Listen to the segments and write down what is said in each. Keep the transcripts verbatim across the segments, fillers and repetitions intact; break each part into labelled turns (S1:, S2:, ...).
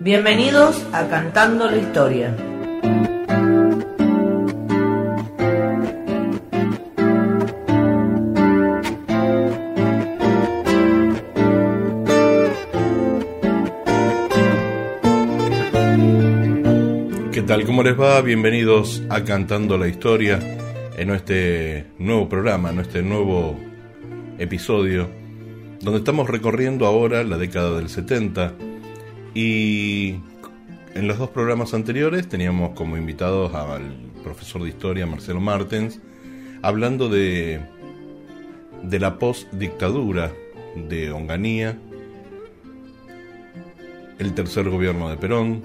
S1: Bienvenidos a Cantando la Historia.
S2: ¿Qué tal? ¿Cómo les va? Bienvenidos a Cantando la Historia, en este nuevo programa, en este nuevo episodio, donde estamos recorriendo ahora la década del setenta. Y en los dos programas anteriores teníamos como invitados al profesor de historia Marcelo Martens, hablando de, de la post-dictadura de Onganía, el tercer gobierno de Perón,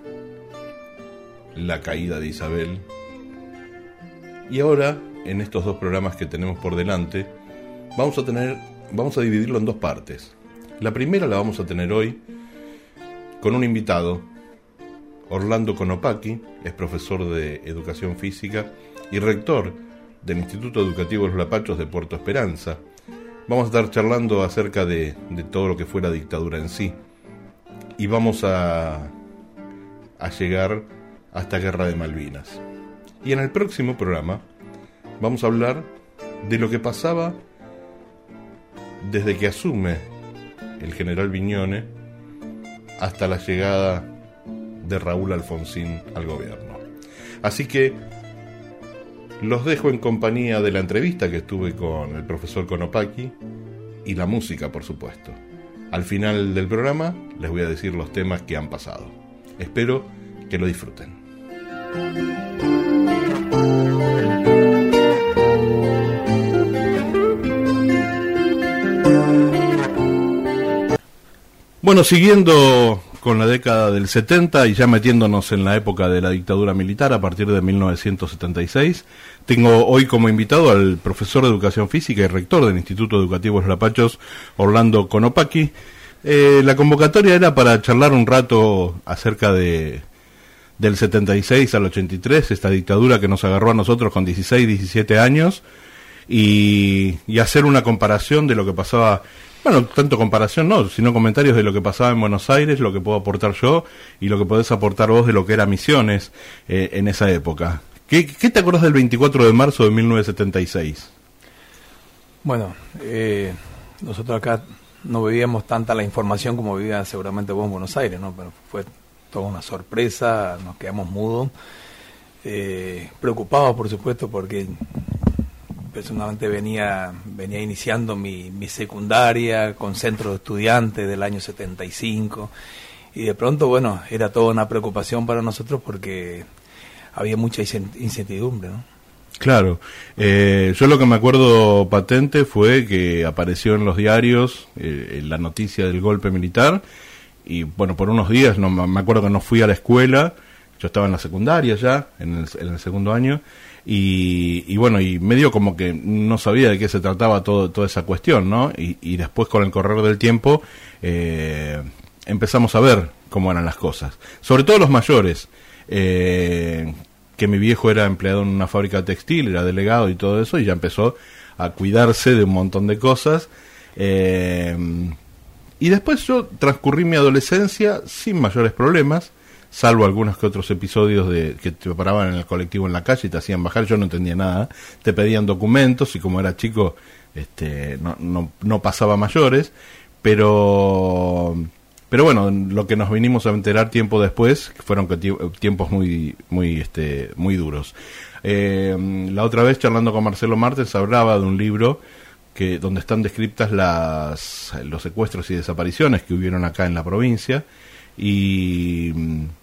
S2: la caída de Isabel. Y ahora, en estos dos programas que tenemos por delante, vamos a tener, vamos a dividirlo en dos partes. La primera la vamos a tener hoy con un invitado, Orlando Konopaki, es profesor de Educación Física y rector del Instituto Educativo Los Lapachos de Puerto Esperanza. Vamos a estar charlando acerca de, de todo lo que fue la dictadura en sí. Y vamos a, a llegar hasta Guerra de Malvinas. Y en el próximo programa vamos a hablar de lo que pasaba desde que asume el general Viñone hasta la llegada de Raúl Alfonsín al gobierno. Así que los dejo en compañía de la entrevista que estuve con el profesor Konopaki y la música, por supuesto. Al final del programa les voy a decir los temas que han pasado. Espero que lo disfruten. Bueno, siguiendo con la década del setenta y ya metiéndonos en la época de la dictadura militar a partir de mil novecientos setenta y seis, tengo hoy como invitado al profesor de Educación Física y rector del Instituto Educativo Los Lapachos, Orlando Konopaki. Eh, la convocatoria era para charlar un rato acerca de del setenta y seis al ochenta y tres, esta dictadura que nos agarró a nosotros con dieciséis, diecisiete años, y, y hacer una comparación de lo que pasaba. Bueno, tanto comparación no, sino comentarios de lo que pasaba en Buenos Aires, lo que puedo aportar yo y lo que podés aportar vos de lo que era Misiones eh, en esa época. ¿Qué, ¿Qué te acordás del veinticuatro de marzo de mil novecientos setenta y seis?
S3: Bueno, eh, nosotros acá no vivíamos tanta la información como vivía seguramente vos en Buenos Aires, ¿no? Pero fue toda una sorpresa, nos quedamos mudos, eh, preocupados por supuesto porque personalmente venía venía iniciando mi, mi secundaria con centro de estudiantes del año setenta y cinco y de pronto, bueno, era toda una preocupación para nosotros porque había mucha incertidumbre, ¿no? Claro, eh, yo lo que me acuerdo patente fue que apareció en los diarios eh, la noticia del golpe militar y bueno, por unos días, no me acuerdo que no fui a la escuela, yo estaba en la secundaria ya, en el, en el segundo año. Y, y bueno, y medio como que no sabía de qué se trataba todo, toda esa cuestión, ¿no? Y, y después con el correr del tiempo eh, empezamos a ver cómo eran las cosas. Sobre todo los mayores, eh, que mi viejo era empleado en una fábrica textil, era delegado y todo eso, y ya empezó a cuidarse de un montón de cosas. Eh, y después yo transcurrí mi adolescencia sin mayores problemas, salvo algunos que otros episodios de que te paraban en el colectivo en la calle y te hacían bajar, yo no entendía nada, te pedían documentos y como era chico este no no no pasaba mayores, pero pero bueno, lo que nos vinimos a enterar tiempo después fueron tiempos muy muy este muy duros. Eh, la otra vez charlando con Marcelo Martens hablaba de un libro que donde están descritas las los secuestros y desapariciones que hubieron acá en la provincia y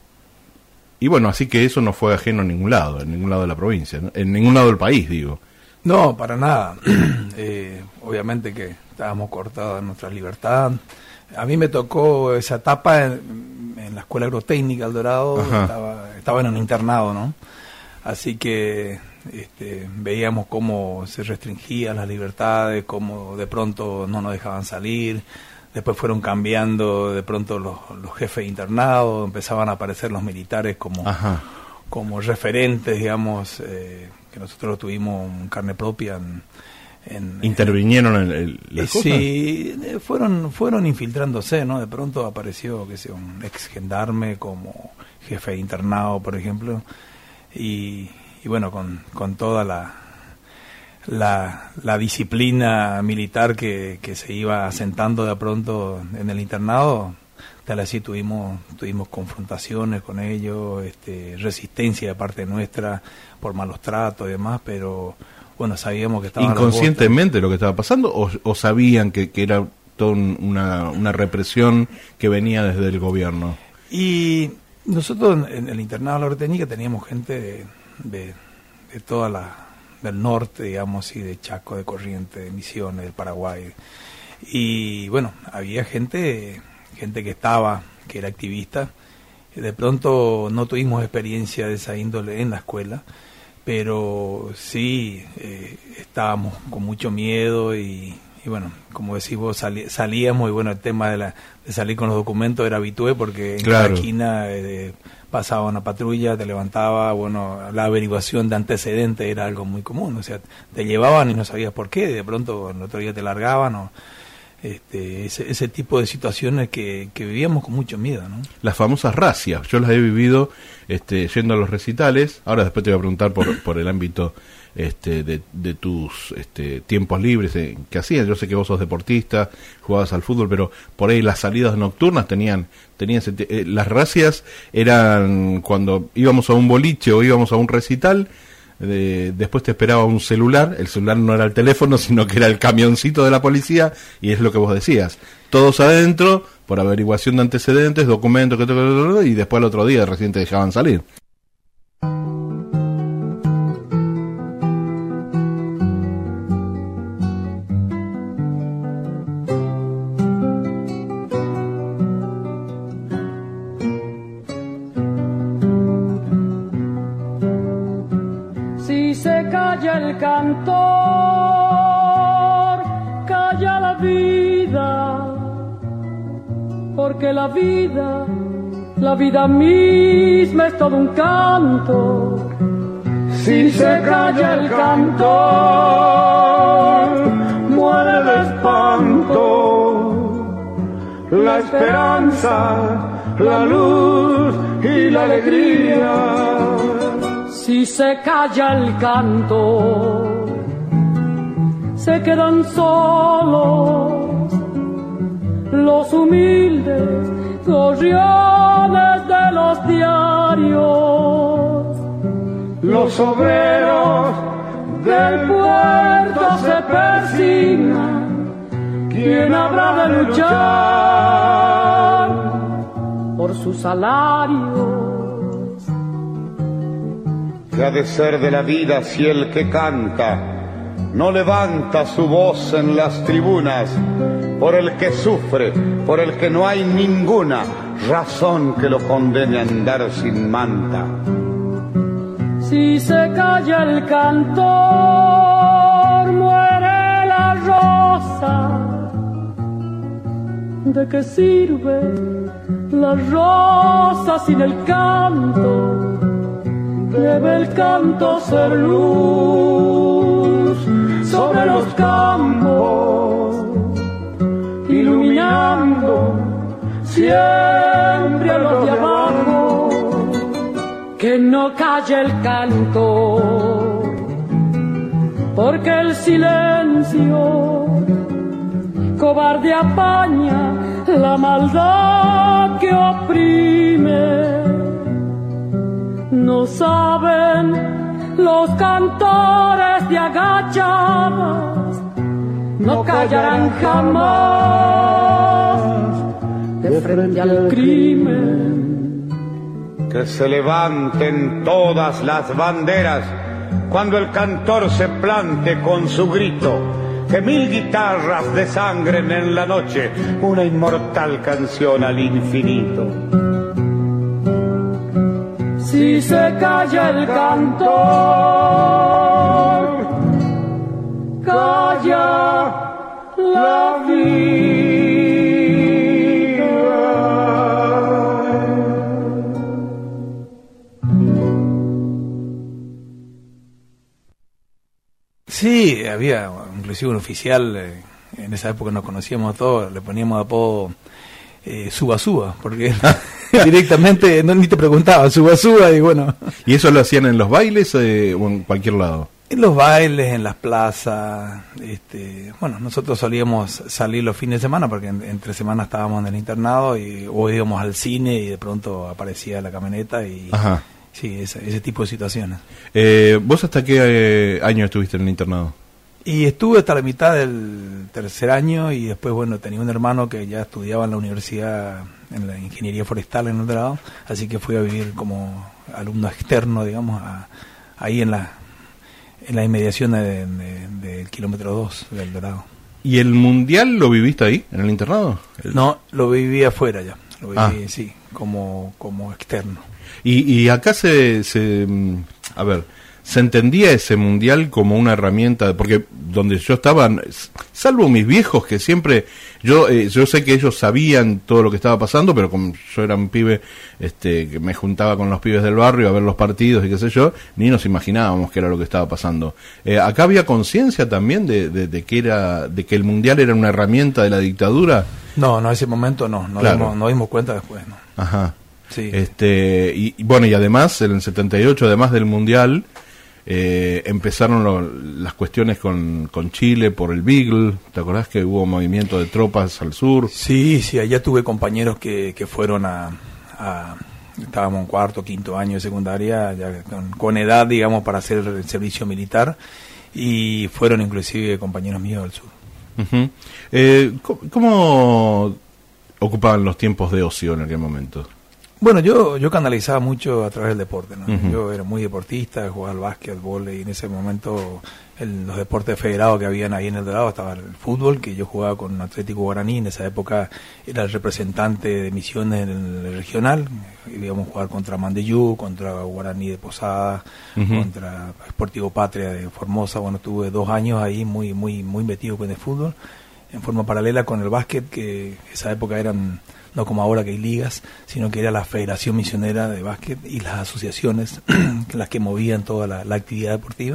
S3: Y bueno, así que eso no fue ajeno en ningún lado, en ningún lado de la provincia, ¿no? En ningún lado del país, digo. No, para nada. eh, obviamente que estábamos cortados de nuestra libertad. A mí me tocó esa etapa en, en la Escuela Agrotécnica El Dorado, estaba, estaba en un internado, ¿no? Así que este, veíamos cómo se restringían las libertades, cómo de pronto no nos dejaban salir. Después fueron cambiando de pronto los, los jefes internados, empezaban a aparecer los militares como, como referentes, digamos, eh, que nosotros tuvimos en carne propia en, En,
S2: ¿Intervinieron en, en las cosas?
S3: Sí, fueron, fueron infiltrándose, ¿no? De pronto apareció, que sea, un ex gendarme como jefe de internado, por ejemplo, y, y bueno, con, con toda la, la, la disciplina militar que, que se iba asentando de pronto en el internado, tal así tuvimos, tuvimos confrontaciones con ellos, este, resistencia de parte nuestra por malos tratos y demás, pero bueno, sabíamos que estaban
S2: inconscientemente lo que estaba pasando, o, o sabían que, que era toda una, una represión que venía desde el gobierno.
S3: Y nosotros en el internado de la Orteñica teníamos gente de, de, de toda la del norte, digamos, y de Chaco, de Corrientes, de Misiones, del Paraguay, y bueno, había gente gente que estaba, que era activista. De pronto no tuvimos experiencia de esa índole en la escuela, pero sí eh, estábamos con mucho miedo y, y bueno, como decís vos, salí, salíamos y bueno, el tema de, la, de salir con los documentos era habitué porque en
S2: claro.
S3: cada esquina eh, pasaba una patrulla, te levantaba, bueno, la averiguación de antecedentes era algo muy común, o sea, te llevaban y no sabías por qué, de pronto el otro día te largaban o... Este, ese, ese tipo de situaciones que, que vivíamos con mucho miedo, ¿no?
S2: Las famosas racias, yo las he vivido este, yendo a los recitales. Ahora después te voy a preguntar por, por el ámbito este, de, de tus este, tiempos libres eh, que hacías. Yo sé que vos sos deportista, jugabas al fútbol, pero por ahí las salidas nocturnas tenían, tenían ese, eh, las racias eran cuando íbamos a un boliche o íbamos a un recital. De, después te esperaba un celular, el celular no era el teléfono, sino que era el camioncito de la policía, y es lo que vos decías, todos adentro, por averiguación de antecedentes, documentos, que, que, que, y después al otro día recién te dejaban salir.
S4: El cantor, calla la vida, porque la vida, la vida misma es todo un canto. Si se calla el cantor, muere el espanto, la esperanza, la luz y la alegría. Si se calla el canto, se quedan solos los humildes gorriones de los diarios. Los obreros del puerto se persignan. ¿Quién habrá de luchar por su salario?
S5: ¿Qué ha de ser de la vida si el que canta no levanta su voz en las tribunas por el que sufre, por el que no hay ninguna razón que lo condene a andar sin manta?
S4: Si se calla el cantor, muere la rosa. ¿De qué sirve la rosa sin el canto? Debe el canto ser luz sobre los campos, iluminando siempre a los de abajo. Que no calle el canto, porque el silencio cobarde apaña la maldad que oprime. No saben los cantores de agachadas, no callarán jamás de frente al crimen.
S5: Que se levanten todas las banderas cuando el cantor se plante con su grito. Que mil guitarras desangren en la noche una inmortal canción al infinito.
S4: Si se calla el cantor, calla la vida.
S3: Sí, había inclusive un oficial, eh, en esa época nos conocíamos todos, le poníamos apodo eh, Suba Suba, porque directamente no, ni te preguntaba, Suba Suba, y bueno.
S2: ¿Y eso lo hacían en los bailes eh, o en cualquier lado?
S3: En los bailes, en las plazas, este, bueno, nosotros solíamos salir los fines de semana porque en, entre semanas estábamos en el internado y o íbamos al cine y de pronto aparecía la camioneta y
S2: Ajá.
S3: sí, ese, ese tipo de situaciones.
S2: Eh, ¿Vos hasta qué eh, año estuviste en el internado?
S3: Y estuve hasta la mitad del tercer año y después, bueno, tenía un hermano que ya estudiaba en la universidad, en la ingeniería forestal en el Dorado, así que fui a vivir como alumno externo, digamos, a, ahí en la en la inmediación del de, de, de kilómetro dos del Dorado.
S2: ¿Y el mundial lo viviste ahí, en el internado? El...
S3: No, lo viví afuera ya, lo viví,
S2: ah.
S3: sí, como, como externo.
S2: Y, y acá se, se, a ver, se entendía ese mundial como una herramienta, porque donde yo estaba, salvo mis viejos que siempre, yo eh, yo sé que ellos sabían todo lo que estaba pasando, pero como yo era un pibe este que me juntaba con los pibes del barrio a ver los partidos y qué sé yo, ni nos imaginábamos qué era lo que estaba pasando. Eh, acá había conciencia también de, de, de que era de que el mundial era una herramienta de la dictadura.
S3: No, no, en ese momento no, no
S2: claro.
S3: dimos, nos dimos cuenta después, ¿no?
S2: Ajá.
S3: Sí.
S2: Este y, y bueno, y además en el setenta y ocho, además del mundial, Eh, empezaron lo, las cuestiones con, con Chile por el Beagle. ¿Te acordás que hubo movimiento de tropas al sur?
S3: Sí, sí, allá tuve compañeros que, que fueron a, a... Estábamos en cuarto, quinto año de secundaria, ya con, con edad, digamos, para hacer el servicio militar, y fueron inclusive compañeros míos del sur.
S2: Uh-huh. eh, ¿cómo, ¿Cómo ocupaban los tiempos de ocio en aquel momento?
S3: Bueno, yo yo canalizaba mucho a través del deporte, ¿no?
S2: Uh-huh.
S3: Yo era muy deportista, jugaba al básquet, al vóley, y en ese momento el, los deportes federados que habían ahí en el Dorado estaba el fútbol, que yo jugaba con Atlético Guaraní, en esa época era el representante de Misiones en el regional, íbamos a jugar contra Mandeyú, contra Guaraní de Posada, uh-huh. contra Sportivo Patria de Formosa. Bueno, tuve dos años ahí muy muy muy metido con el fútbol, en forma paralela con el básquet, que en esa época eran... no como ahora que hay ligas, sino que era la Federación Misionera de Básquet y las asociaciones las que movían toda la, la actividad deportiva.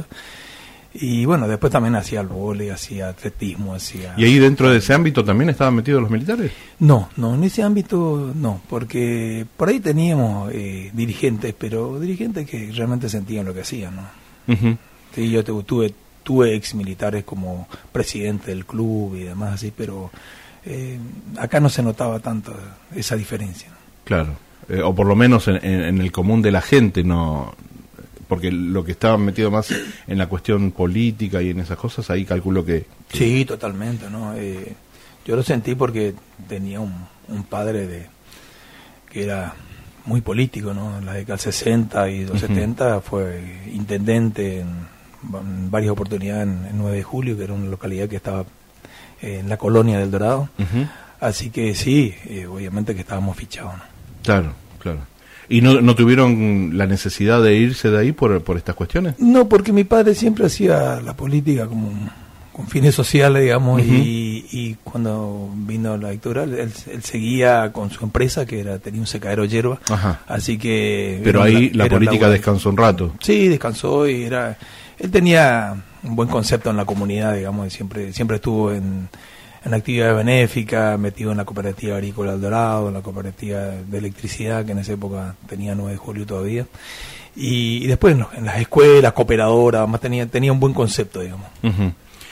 S3: Y bueno, después también hacía el vóley, hacía atletismo, hacía...
S2: ¿Y ahí dentro de ese ámbito también estaban metidos los militares?
S3: No, no, en ese ámbito no, porque por ahí teníamos eh, dirigentes, pero dirigentes que realmente sentían lo que hacían, ¿no? Uh-huh. Sí, yo tuve, tuve ex militares como presidente del club y demás así, pero... Eh, acá no se notaba tanto esa diferencia.
S2: Claro, eh, o por lo menos en, en, en el común de la gente, no, porque lo que estaba metido más en la cuestión política y en esas cosas, ahí calculo que... que...
S3: Sí, totalmente, ¿no? Eh, yo lo sentí porque tenía un, un padre de que era muy político, ¿no? En la década del sesenta y los uh-huh. setenta fue intendente en, en varias oportunidades en, en nueve de julio, que era una localidad que estaba en la colonia del Dorado, uh-huh. así que sí, eh, obviamente que estábamos fichados, ¿no?
S2: Claro, claro. ¿Y no, no tuvieron la necesidad de irse de ahí por, por estas cuestiones?
S3: No, porque mi padre siempre hacía la política como con fines sociales, digamos, uh-huh. y, y cuando vino la dictadura, él, él seguía con su empresa, que era tenía un secadero de hierba, Ajá. así que...
S2: Pero ahí la, la política la descansó un rato.
S3: Sí, descansó y era... Él tenía un buen concepto en la comunidad, digamos, y siempre siempre estuvo en, en actividades benéficas, metido en la cooperativa agrícola del Dorado, en la cooperativa de electricidad, que en esa época tenía nueve de julio todavía, y, y después no, en las escuelas, cooperadoras, además tenía, tenía un buen concepto, digamos.
S2: Uh-huh.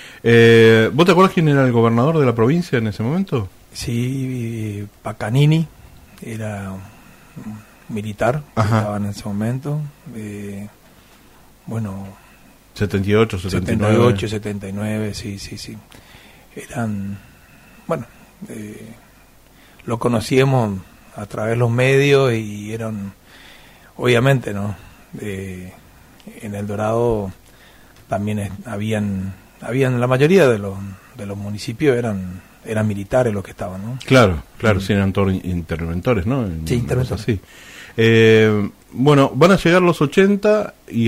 S2: eh, ¿Vos te acuerdas quién era el gobernador de la provincia en ese momento?
S3: Sí, Pacanini, era un militar, que estaba en ese momento, eh, bueno...
S2: setenta y ocho, setenta y nueve.
S3: setenta y ocho, setenta y nueve, sí, sí, sí. Eran, bueno, eh, lo conocíamos a través de los medios y eran, obviamente, ¿no? Eh, en El Dorado también es, habían, habían, la mayoría de los, de los municipios eran, eran militares los que estaban, ¿no?
S2: Claro, claro, sí, eran todos interventores, ¿no? En,
S3: sí, interventores.
S2: Sí. Eh, bueno, van a llegar los ochenta y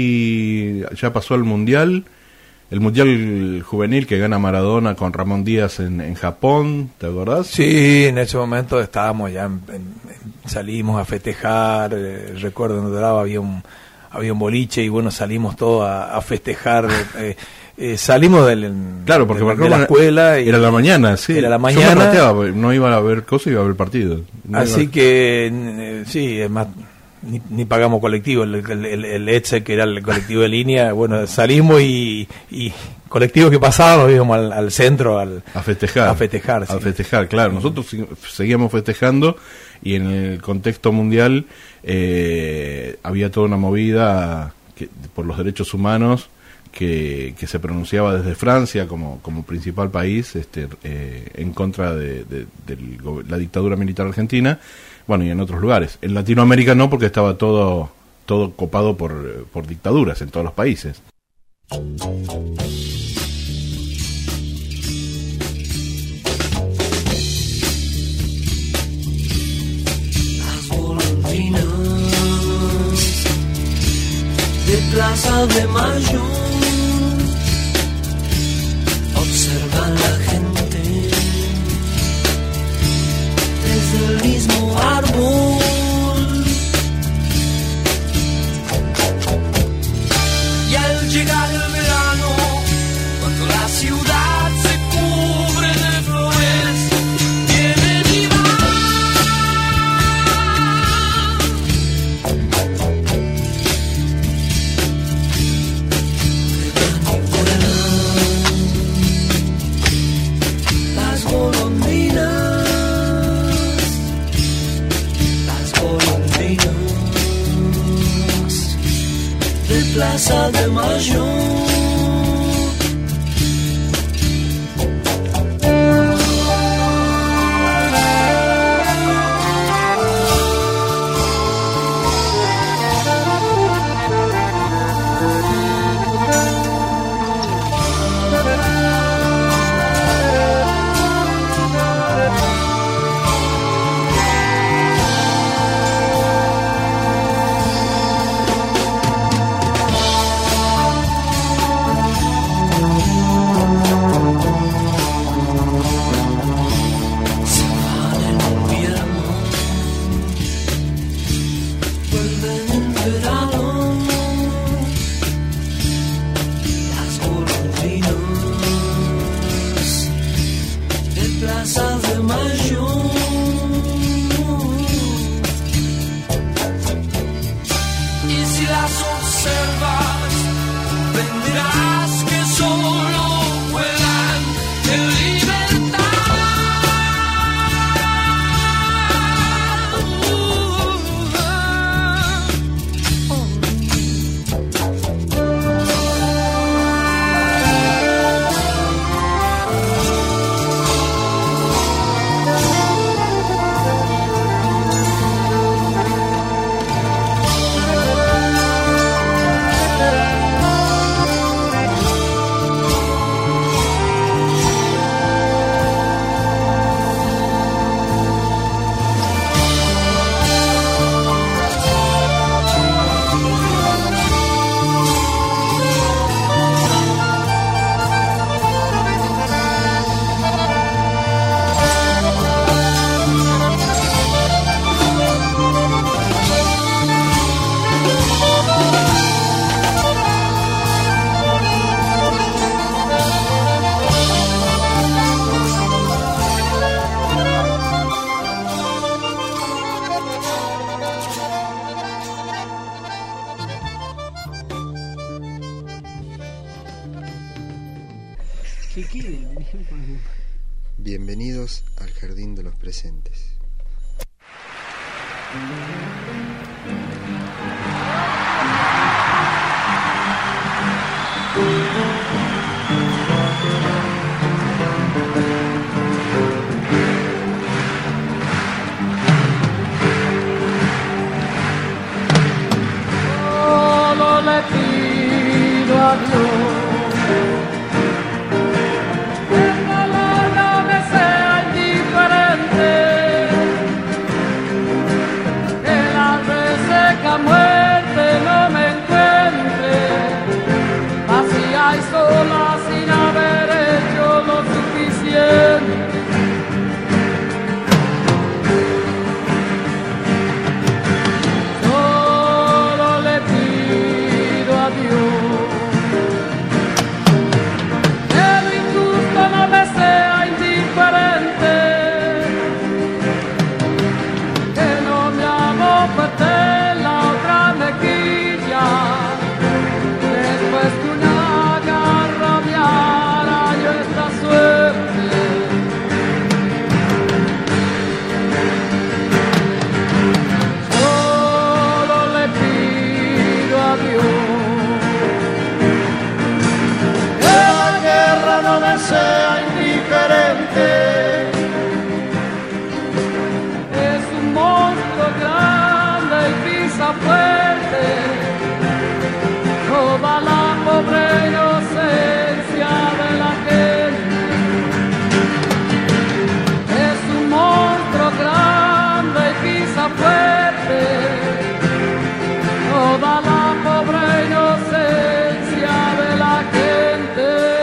S2: ahí ya pasó el Mundial, el Mundial Juvenil que gana Maradona con Ramón Díaz en, en Japón, ¿te acordás?
S3: Sí, en ese momento estábamos ya, en, en, salimos a festejar, eh, recuerdo en Dorado había un, había un boliche y bueno, salimos todos a, a festejar. eh, eh, salimos del,
S2: claro, porque
S3: de, de la escuela. Y
S2: era la mañana, sí.
S3: Era la mañana.
S2: Yo me rateaba, no iba a ver cosas, iba a ver partidos. No
S3: así
S2: iba...
S3: que, eh, sí, es más... Ni, ni pagamos colectivo, el, el, el, el E T S E, que era el colectivo de línea, bueno, salimos y, y colectivos que pasábamos, íbamos al, al centro al,
S2: a festejar.
S3: A festejar, sí.
S2: A festejar, claro. Nosotros seguíamos festejando y en el contexto mundial eh, había toda una movida que, por los derechos humanos que, que se pronunciaba desde Francia como, como principal país este, eh, en contra de, de, de la dictadura militar argentina. Bueno, y en otros lugares. En Latinoamérica no, porque estaba todo todo copado por, por dictaduras en todos los países.
S6: Las golondrinas de Plaza de Mayo observan la gente desde el mismo árbol. Y al llegar el verano, cuando la ciudad se cubre de flores, vienen y van. Las golondrinas, de Plaza de Mayo.
S7: Bienvenidos al Jardín de los Presentes.
S4: Solo le pido a Dios sola sin haber hecho lo suficiente. Solo le pido pisa fuerte, toda la pobre inocencia de la gente. Es un monstruo grande y pisa fuerte, toda la pobre inocencia de la gente.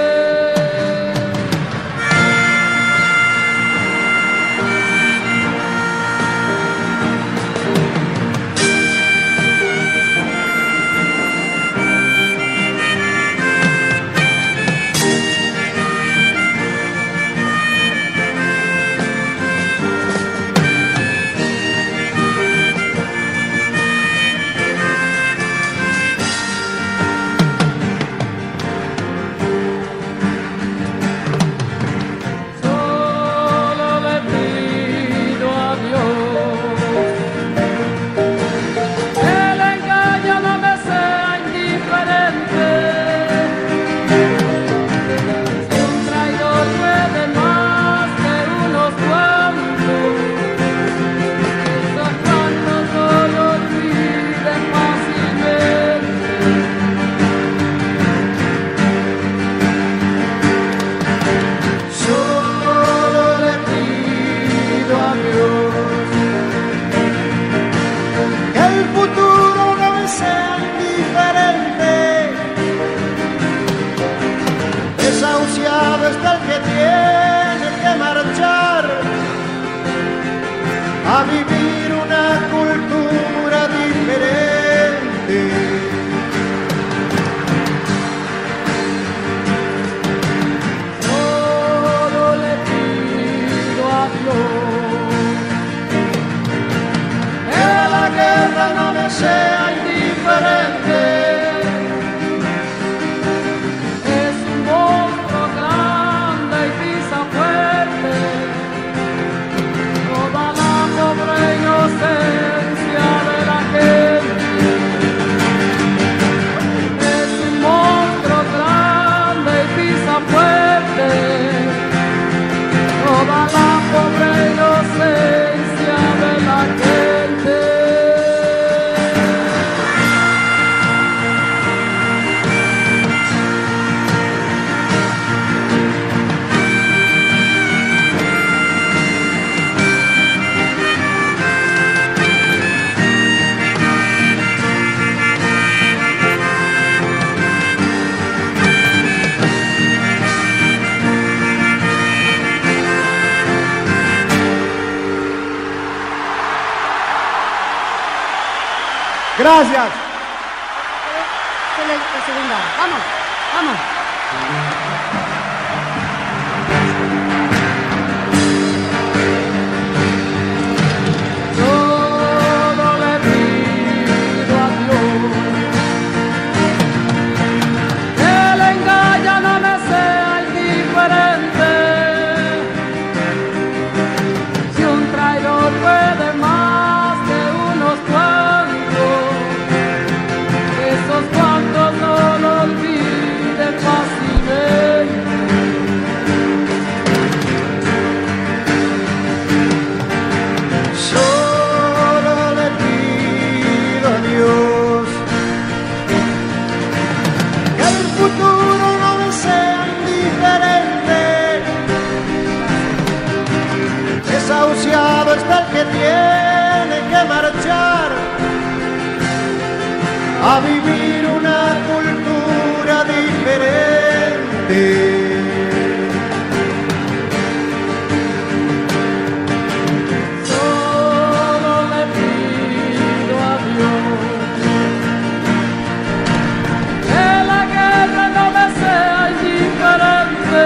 S8: A vivir una cultura diferente.
S4: Solo le pido a Dios
S8: que la guerra no me sea indiferente.
S4: Es un monstruo grande y pisa fuerte, toda la pobre inocencia de la gente. Es un monstruo grande y pisa fuerte, toda la pobre inocencia de la gente.
S8: Gracias.
S9: Vamos, vamos.
S4: Solo le pido a Dios que el engaño no me sea indiferente. Si un traidor puede más que unos cuantos, esos cuantos no lo olviden fácilmente.
S8: Solo le pido a Dios que el futuro no me sea indiferente. Desahuciado está el que tiene que marchar a vivir una cultura diferente.
S4: Solo le pido a Dios que la guerra no me sea indiferente.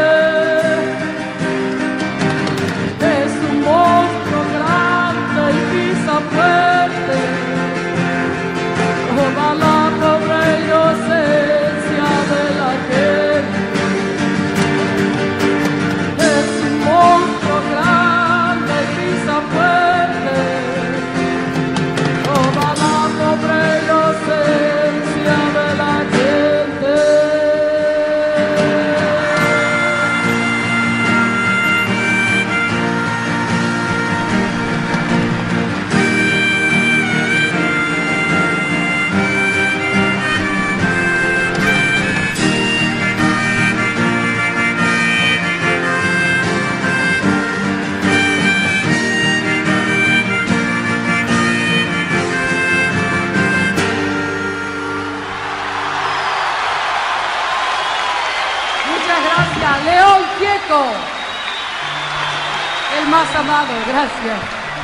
S4: Es un monstruo grande y pisa fuerte, toda la pobre
S9: México. El más amado, gracias.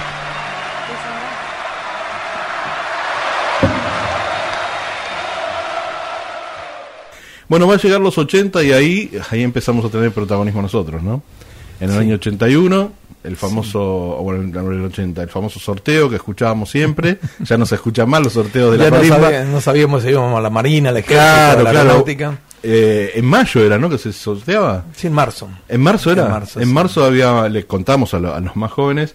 S2: Bueno, va a llegar los ochenta y ahí, ahí empezamos a tener protagonismo nosotros, ¿no? En el sí. año ochenta y uno, el famoso, sí. bueno, en el ochenta, el famoso sorteo que escuchábamos siempre, ya no se escuchan más los sorteos de
S3: ya
S2: la
S3: no
S2: marimba.
S3: Sabía, no sabíamos si íbamos a la marina, al ejército,
S2: claro,
S3: a la
S2: claro.
S3: aeronáutica.
S2: Eh, en mayo era, ¿no? Que se sorteaba.
S3: Sí, en marzo.
S2: ¿En marzo era?
S3: En marzo,
S2: en
S3: sí.
S2: marzo había, les contamos a, lo, a los más jóvenes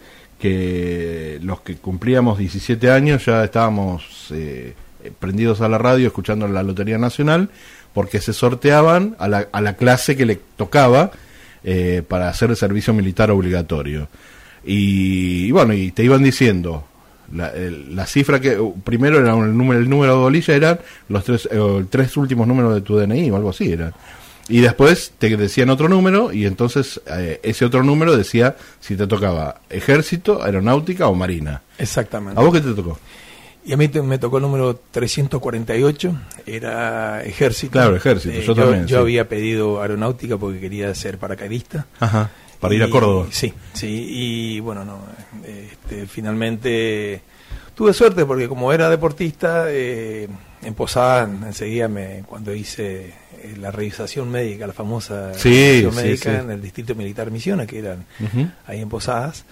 S2: que los que cumplíamos diecisiete años ya estábamos eh, prendidos a la radio escuchando la Lotería Nacional, porque se sorteaban a la, a la clase que le tocaba eh, para hacer el servicio militar obligatorio. Y, y bueno, y te iban diciendo, la, el, la cifra que, primero era el número, el número de bolilla eran los tres, eh, tres últimos números de tu D N I o algo así era. Y después te decían otro número y entonces eh, ese otro número decía si te tocaba ejército, aeronáutica o marina.
S3: Exactamente.
S2: ¿A vos qué te tocó?
S3: Y a mí te, me tocó el número trescientos cuarenta y ocho, era ejército.
S2: Claro, ejército,
S3: eh,
S2: yo,
S3: yo
S2: también.
S3: Yo
S2: sí.
S3: había pedido aeronáutica porque quería ser paracaidista.
S2: Ajá, para
S3: y,
S2: ir a Córdoba.
S3: Sí, sí, y bueno, no, este, finalmente tuve suerte porque como era deportista, eh, en Posada enseguida me, cuando hice eh, la revisación médica, la famosa
S2: sí,
S3: revisación
S2: sí,
S3: médica
S2: sí.
S3: en el Distrito Militar Misiones, que eran
S2: uh-huh.
S3: ahí en Posadas.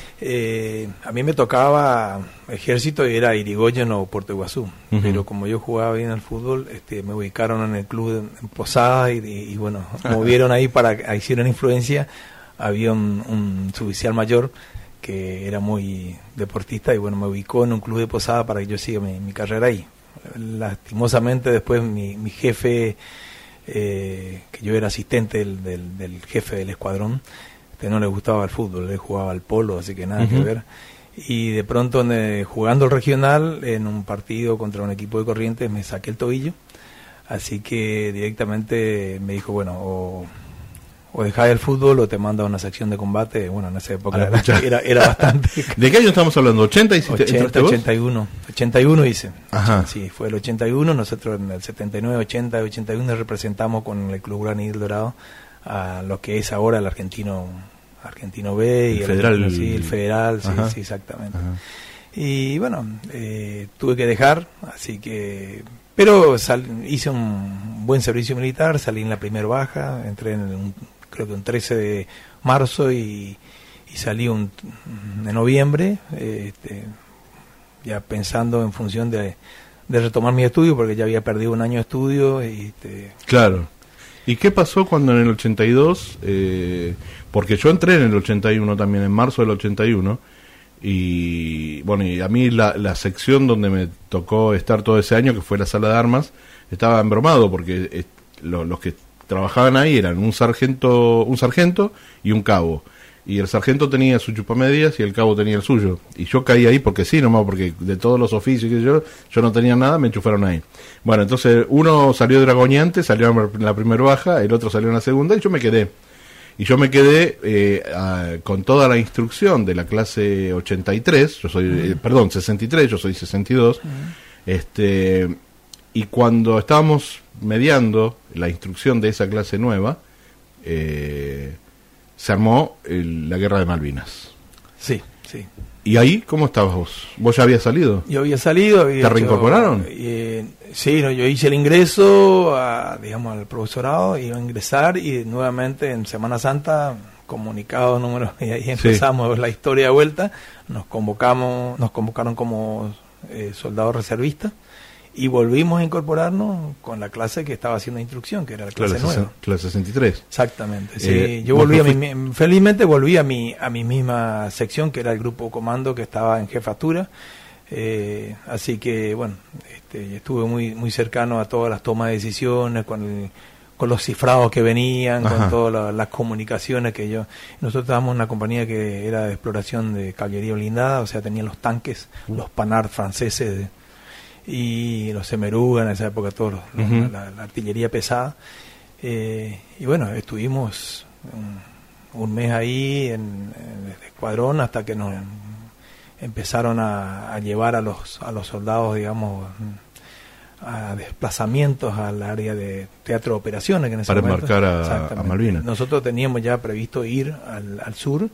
S3: Eh, a mí me tocaba ejército y era Irigoyen o Puerto Iguazú, uh-huh. pero como yo jugaba bien al fútbol, este, me ubicaron en el club en, en Posadas y, y, y bueno, movieron ahí para, hicieron influencia. Había un, un suboficial mayor que era muy deportista y bueno, me ubicó en un club de Posada para que yo siga mi, mi carrera ahí. Lastimosamente después mi, mi jefe, eh, que yo era asistente del, del, del jefe del escuadrón, que no le gustaba el fútbol, le jugaba al polo, así que nada uh-huh. que ver. Y de pronto, eh, jugando el regional, en un partido contra un equipo de Corrientes, me saqué el tobillo. Así que directamente me dijo, bueno, o, o dejás el fútbol o te manda a una sección de combate. Bueno, en esa época era, era, era bastante...
S2: ¿De qué año estamos hablando? ¿ochenta?
S3: ochenta, ochenta y uno. ochenta y uno hice.
S2: Ajá.
S3: Sí, fue el ochenta y uno. Nosotros en el setenta y nueve, ochenta y ochenta y uno representamos con el Club Granil Dorado a lo que es ahora el argentino argentino B y
S2: el federal,
S3: el, sí, el federal, sí, sí, exactamente. Ajá. Y bueno, eh, tuve que dejar, así que, pero sal, hice un buen servicio militar, salí en la primera baja, entré en un, creo que un trece de marzo y, y salí un, en noviembre, eh, este, ya pensando en función de, de retomar mi estudio, porque ya había perdido un año de estudio. Y, este,
S2: claro. ¿Y qué pasó cuando en el ochenta y dos, eh, porque yo entré en el ochenta y uno también, en marzo del ochenta y uno, y bueno, y a mí la, la sección donde me tocó estar todo ese año, que fue la sala de armas, estaba embromado porque eh, lo, los que trabajaban ahí eran un sargento, un sargento y un cabo. Y el sargento tenía su chupamedias y el cabo tenía el suyo. Y yo caí ahí porque sí, nomás porque de todos los oficios que yo, yo no tenía nada, me enchufaron ahí. Bueno, entonces uno salió dragoneante, salió en la primera baja, el otro salió en la segunda y yo me quedé. Y yo me quedé eh, a, con toda la instrucción de la clase ochenta y tres, yo soy, uh-huh. eh, perdón, sesenta y tres, yo soy sesenta y dos. Uh-huh. Este, y cuando estábamos mediando la instrucción de esa clase nueva, eh, se armó el, la guerra de Malvinas.
S3: Sí, sí.
S2: ¿Y ahí cómo estabas vos? ¿Vos ya habías salido?
S3: Yo había salido. Había
S2: ¿Te hecho, reincorporaron?
S3: Eh, sí, no, yo hice el ingreso, a, digamos, al profesorado, iba a ingresar y nuevamente en Semana Santa, comunicado número, y ahí empezamos sí. la historia de vuelta, nos convocamos, nos convocaron como eh, soldados reservistas. Y volvimos a incorporarnos con la clase que estaba haciendo instrucción, que era la clase nueva.
S2: Clase sesenta y tres.
S3: Exactamente. Sí.
S2: Eh,
S3: Yo volví a mi, felizmente volví a mi, a mi misma sección, que era el grupo comando que estaba en jefatura. Eh, así que, bueno, este, estuve muy, muy cercano a todas las tomas de decisiones, con el, con los cifrados que venían, Ajá. con todas la, las comunicaciones que yo... Nosotros estábamos en una compañía que era de exploración de caballería blindada, o sea, tenían los tanques, uh. los Panhard franceses de, y los Semeruga en esa época, todos los, uh-huh. la, la artillería pesada, eh, y bueno, estuvimos un, un mes ahí en, en el escuadrón hasta que nos empezaron a, a llevar a los a los soldados, digamos, a desplazamientos al área de teatro de operaciones. Que en ese
S2: para
S3: momento,
S2: embarcar a, a Malvinas.
S3: Nosotros teníamos ya previsto ir al, al sur,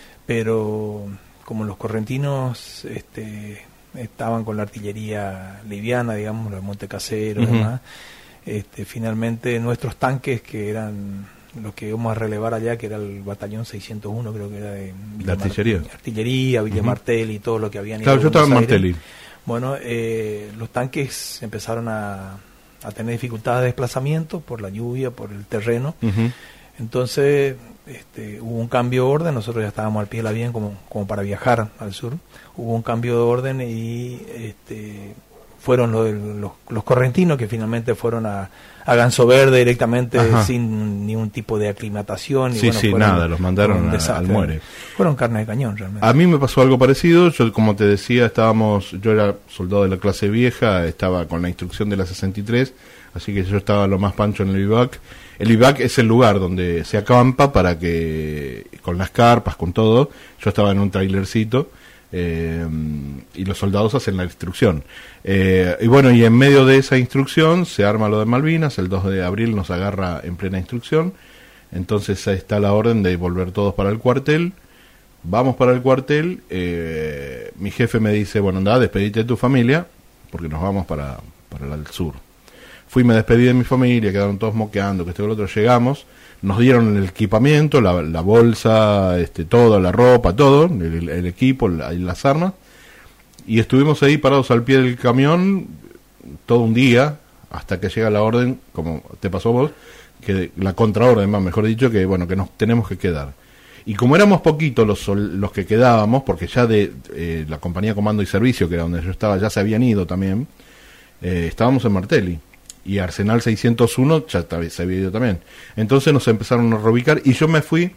S3: pero como los correntinos este, estaban con la artillería liviana, digamos, los Monte Casero y uh-huh. demás, este, finalmente nuestros tanques, que eran los que íbamos a relevar allá, que era el batallón seiscientos uno, creo que era de
S2: Villa ¿La artillería?
S3: Mart- artillería, Villa uh-huh. Martelli y todo lo que habían
S2: claro,
S3: ido.
S2: Claro, yo estaba en Martelli.
S3: Bueno, eh, los tanques empezaron a, a tener dificultades de desplazamiento por la lluvia, por el terreno. Uh-huh. Entonces este, hubo un cambio de orden, nosotros ya estábamos al pie de la vía como, como para viajar al sur. Hubo un cambio de orden y este, fueron los, los, los correntinos que finalmente fueron a, a Ganso Verde directamente. Ajá. Sin ningún tipo de aclimatación. Y
S2: sí,
S3: bueno,
S2: sí,
S3: fueron,
S2: nada, los mandaron a, al muere.
S3: Fueron carne de cañón realmente.
S2: A mí me pasó algo parecido. Yo, como te decía, estábamos, yo era soldado de la clase vieja, estaba con la instrucción de la sesenta y tres, así que yo estaba lo más pancho en el vivac. El vivac es el lugar donde se acampa para que, con las carpas, con todo. Yo estaba en un trailercito. Eh, y los soldados hacen la instrucción eh, y bueno, y en medio de esa instrucción se arma lo de Malvinas. El dos de abril nos agarra en plena instrucción, entonces está la orden de volver todos para el cuartel. Vamos para el cuartel, eh, mi jefe me dice, bueno, anda, despedite de tu familia porque nos vamos para, para el sur. Fui, me despedí de mi familia, quedaron todos moqueando, que esto y lo otro. Llegamos, nos dieron el equipamiento, la, la bolsa, este, todo, la ropa, todo, el, el equipo, la, las armas, y estuvimos ahí parados al pie del camión todo un día, hasta que llega la orden, como te pasó a vos, que la contraorden, más mejor dicho, que bueno, que nos tenemos que quedar. Y como éramos poquitos los, los que quedábamos, porque ya de eh, la compañía Comando y Servicio, que era donde yo estaba, ya se habían ido también, eh, estábamos en Martelli. Y Arsenal seiscientos uno ya se había ido también. Entonces nos empezaron a reubicar y yo me fui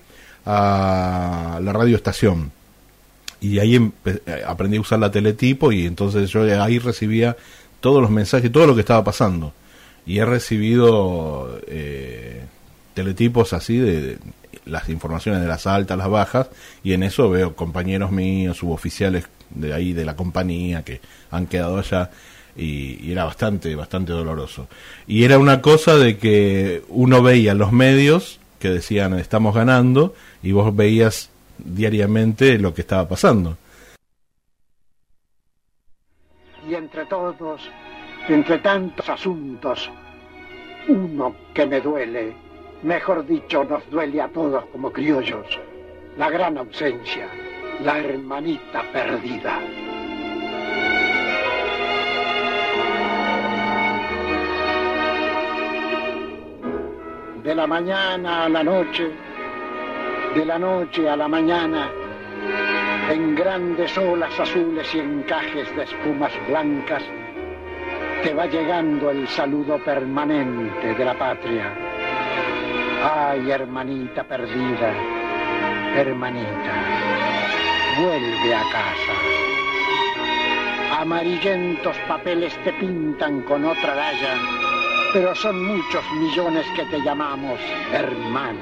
S2: a la radioestación. Y ahí empe- aprendí a usar la teletipo y entonces yo ahí recibía todos los mensajes, todo lo que estaba pasando. Y he recibido eh, teletipos así de, de las informaciones de las altas, las bajas, y en eso veo compañeros míos, suboficiales de ahí de la compañía que han quedado allá. Y, y era bastante, bastante doloroso. Y era una cosa de que uno veía los medios que decían estamos ganando y vos veías diariamente lo que estaba pasando.
S10: Y entre todos, entre tantos asuntos, uno que me duele, mejor dicho, nos duele a todos como criollos, la gran ausencia, la hermanita perdida. De la mañana a la noche, de la noche a la mañana, en grandes olas azules y encajes de espumas blancas, te va llegando el saludo permanente de la patria. Ay, hermanita perdida, hermanita, vuelve a casa. Amarillentos papeles te pintan con otra raya, pero son muchos millones que te llamamos hermana.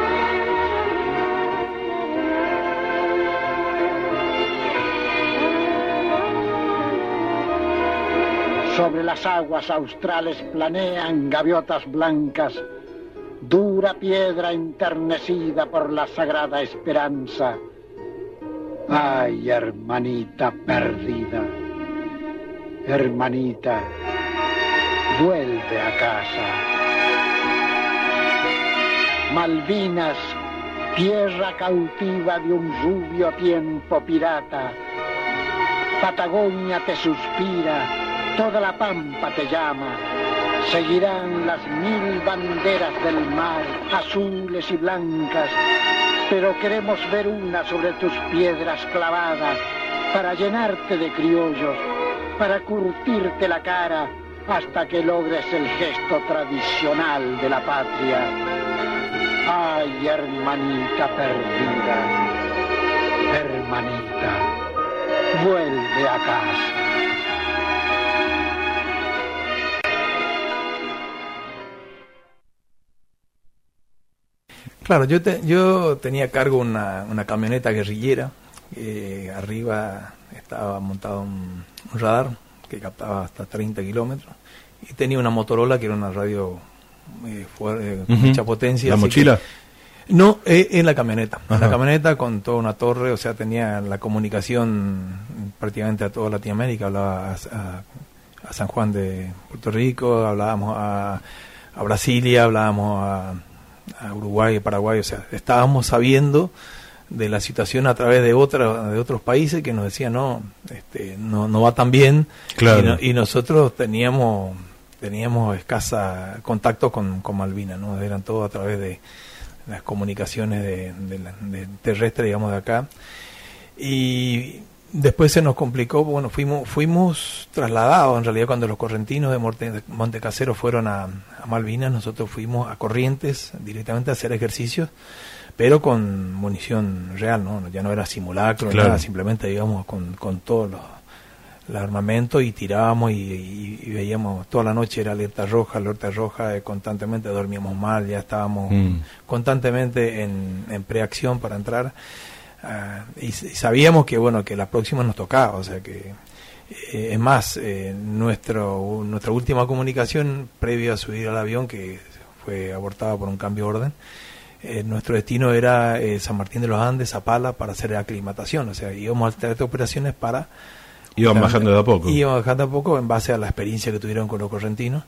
S10: Sobre las aguas australes planean gaviotas blancas, dura piedra enternecida por la sagrada esperanza. Ay, hermanita perdida, hermanita, vuelve a casa. Malvinas, tierra cautiva de un rubio tiempo pirata. Patagonia te suspira, toda la pampa te llama. Seguirán las mil banderas del mar, azules y blancas, pero queremos ver una sobre tus piedras clavadas, para llenarte de criollos, para curtirte la cara, hasta que logres el gesto tradicional de la patria. Ay, hermanita perdida, hermanita, vuelve a casa.
S3: Claro, yo te, yo tenía a cargo una, una camioneta guerrillera, eh, arriba estaba montado un, un radar, que captaba hasta treinta kilómetros, y tenía una Motorola que era una radio eh, fuerte, con uh-huh. mucha potencia.
S2: ¿La mochila?
S3: Que, no, eh, en la camioneta, Ajá. en la camioneta con toda una torre, o sea, tenía la comunicación prácticamente a toda Latinoamérica, hablaba a, a, a San Juan de Puerto Rico, hablábamos a, a Brasilia, hablábamos a, a Uruguay, Paraguay, o sea, estábamos sabiendo de la situación a través de otra, de otros países que nos decían no, este, no, no va tan bien,
S2: claro.
S3: y, no, y nosotros teníamos teníamos escasa contacto con, con Malvinas, ¿no? Eran todo a través de las comunicaciones de, de, la, de terrestre, digamos, de acá. Y después se nos complicó, bueno, fuimos fuimos trasladados, en realidad, cuando los correntinos de Monte, Montecasero fueron a, a Malvinas, nosotros fuimos a Corrientes directamente a hacer ejercicios, pero con munición real, ¿no? Ya no era simulacro,
S2: claro.
S3: nada, simplemente íbamos con, con todos los el armamento y tirábamos y, y, y veíamos toda la noche, era alerta roja, alerta roja, eh, constantemente dormíamos mal, ya estábamos mm. constantemente en, en preacción para entrar, uh, y, y sabíamos que bueno que la próxima nos tocaba, o sea que eh, es más, eh, nuestro nuestra última comunicación previo a subir al avión, que fue abortada por un cambio de orden, eh, nuestro destino era eh, San Martín de los Andes, Zapala, para hacer aclimatación, o sea, íbamos a hacer operaciones para
S2: Iban bajando de a poco.
S3: Iban bajando de a poco en base a la experiencia que tuvieron con los correntinos.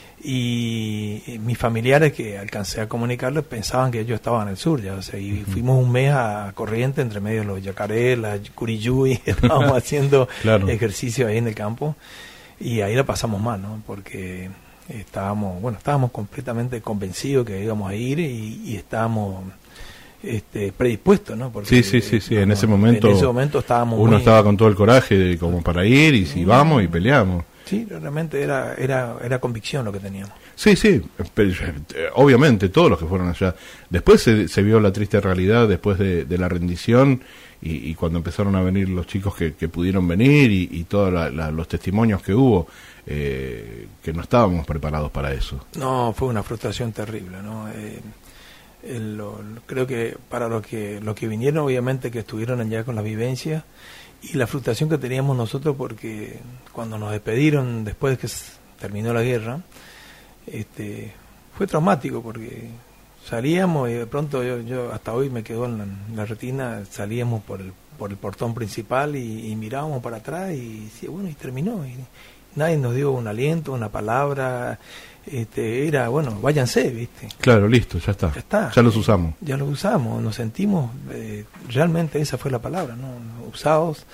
S3: Y, y mis familiares, que alcancé a comunicarles, pensaban que ellos estaban en el sur ya. O sea, y uh-huh. fuimos un mes a Corrientes, entre medio de los yacaré, la curiyuy, estábamos haciendo claro. ejercicio ahí en el campo. Y ahí la pasamos mal, ¿no? Porque estábamos, bueno, estábamos completamente convencidos que íbamos a ir y, y estábamos... Este, predispuesto, ¿no? Porque,
S2: sí, sí, sí, sí. En ese momento,
S3: en ese momento estábamos
S2: uno
S3: muy...
S2: estaba con todo el coraje de, como para ir y si vamos y peleamos.
S3: Sí, realmente era era era convicción lo que teníamos.
S2: Sí, sí, pero, obviamente todos los que fueron allá. Después se, se vio la triste realidad después de, de la rendición y, y cuando empezaron a venir los chicos que, que pudieron venir y, y todos la, la, los testimonios que hubo, eh, que no estábamos preparados para eso.
S3: No, fue una frustración terrible, ¿no? Eh, El, lo, creo que para los que los que vinieron, obviamente que estuvieron allá con la vivencia y la frustración que teníamos nosotros, porque cuando nos despedieron después de que terminó la guerra, este fue traumático, porque salíamos y de pronto yo, yo hasta hoy me quedó en la, en la retina, salíamos por el por el portón principal y, y mirábamos para atrás y sí, bueno, y terminó y nadie nos dio un aliento, una palabra. Este, era, bueno, váyanse, ¿viste?
S2: Claro, listo, ya está.
S3: Ya está.
S2: Ya los usamos.
S3: Ya los usamos, nos sentimos, eh, realmente esa fue la palabra, ¿no? Usados.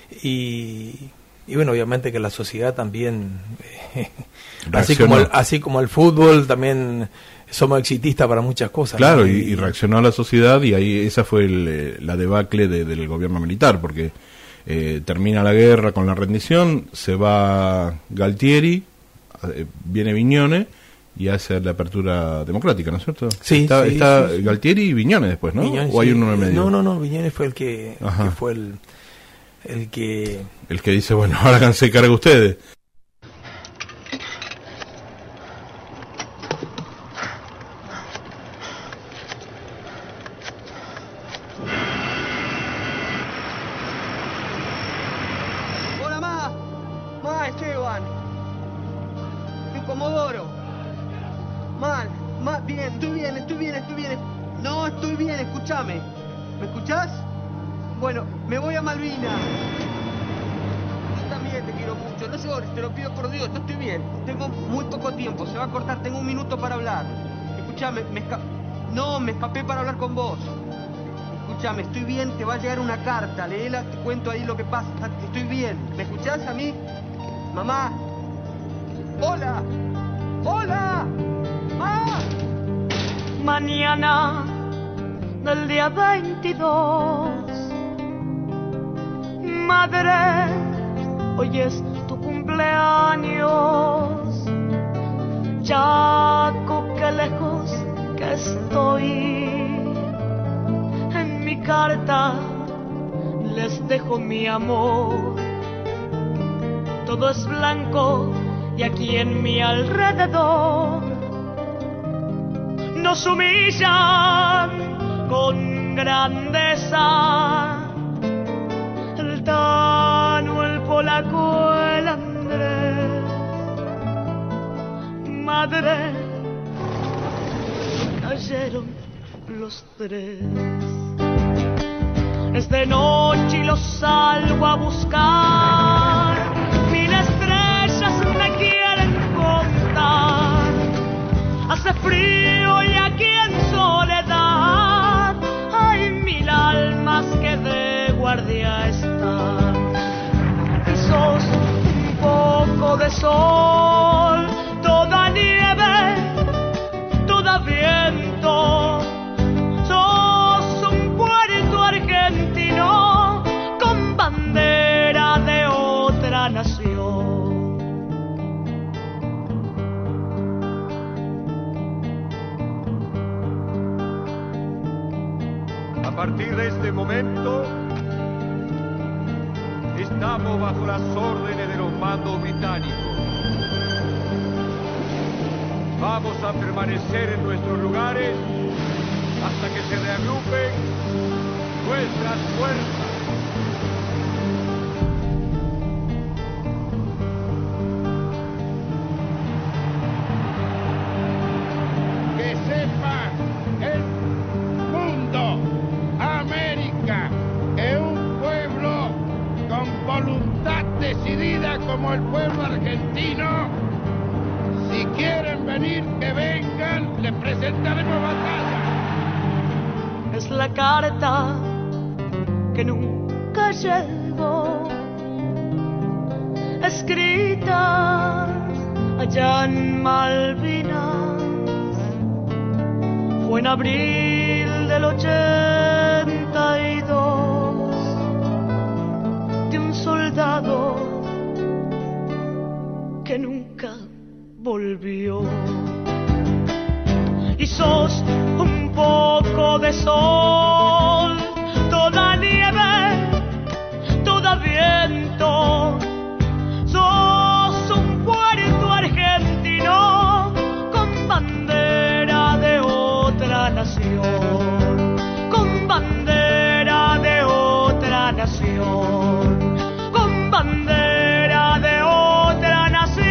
S3: Y, y bueno, obviamente que la sociedad también, eh, así como el, así como el fútbol, también somos exitistas para muchas cosas.
S2: Claro,
S3: ¿no?
S2: y, y reaccionó a la sociedad y ahí esa fue el, la debacle de, del gobierno militar, porque eh, termina la guerra con la rendición, se va Galtieri, viene Viñones y hace la apertura democrática, ¿no es cierto?
S3: Sí,
S2: está,
S3: sí,
S2: está
S3: sí, sí.
S2: Galtieri y Viñones después, ¿no?
S3: Viñones,
S2: ¿O hay
S3: sí.
S2: uno en el medio?
S3: No, no, no, Viñones fue el que, que fue el, el que...
S2: El que dice, bueno, ahora háganse cargo ustedes.
S11: Me esca- no, me escapé para hablar con vos. Escuchame, estoy bien, te va a llegar una carta, léela, te cuento ahí lo que pasa. Estoy bien, ¿me escuchás a mí? Mamá. Hola. Hola. ¡Ah!
S12: Mañana del día veintidós, madre, hoy es tu cumpleaños. Chaco, qué lejos que estoy. En mi carta les dejo mi amor. Todo es blanco y aquí en mi alrededor nos humillan con grandeza. El Tano, el polaco, el Andrés, madre, cayeron los tres. Es de noche y los salgo a buscar, mil estrellas me quieren contar. Hace frío y aquí en soledad hay mil almas que de guardia están. Y sos un poco de sol, toda nieve, toda viento. Sos un puerto argentino con bandera de otra nación.
S13: A partir de este momento, estamos bajo las órdenes de los mandos británicos. Vamos a permanecer en nuestros lugares hasta que se reagrupen nuestras fuerzas.
S14: Que sepa el mundo, América es un pueblo con voluntad decidida como el pueblo argentino. Si quieren venir, que vengan, les presentaremos batalla.
S12: Es la carta que nunca llegó, escrita allá en Malvinas. Fue en abril del ochenta y dos, de un soldado que nunca volvió. Y sos un poco de sol, toda nieve, toda viento. Sos un puerto argentino con bandera de otra nación, con bandera de otra nación, con bandera de otra nación.